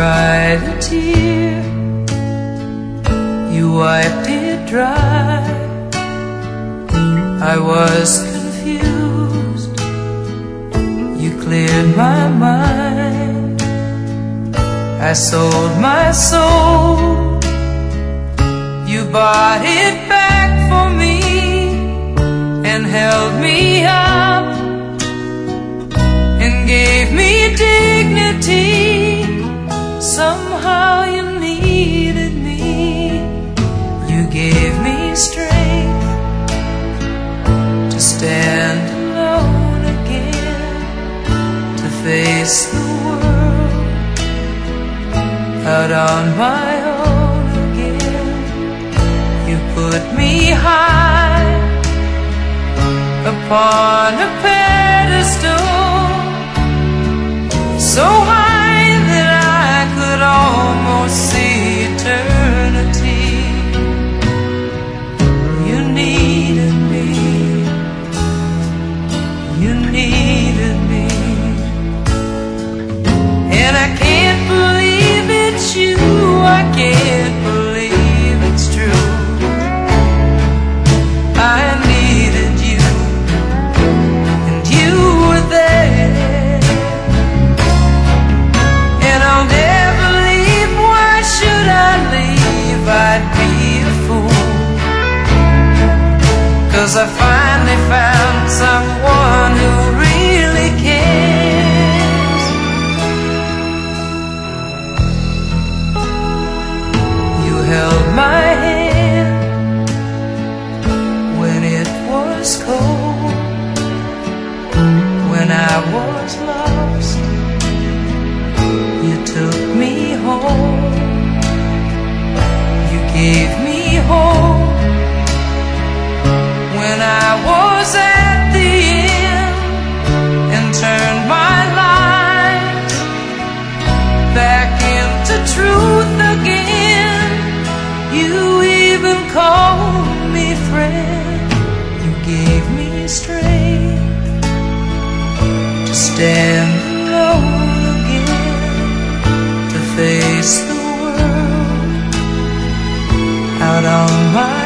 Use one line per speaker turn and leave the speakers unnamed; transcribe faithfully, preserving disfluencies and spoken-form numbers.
cried a tear, you wiped it dry. I was confused, you cleared my mind. I sold my soul, you bought it back for me and held me up and gave me dignity. Somehow you needed me, you gave me strength to stand alone again, to face the world out on my own again. You put me high upon a pedestal, so high that I could almost see eternity. You needed me, you needed me, and I can't believe it's you, I can't believe it's true. I needed you, and you were there, and I'll never leave. Why should I leave? I'd be a fool, 'cause I finally found someone who really cares. You held my hand when it was cold, when I was lost. You took me home, you gave me hope when I was at the end, and turned my life back into truth again. You even called me friend, you gave me strength to stand alone again, to face the world out on my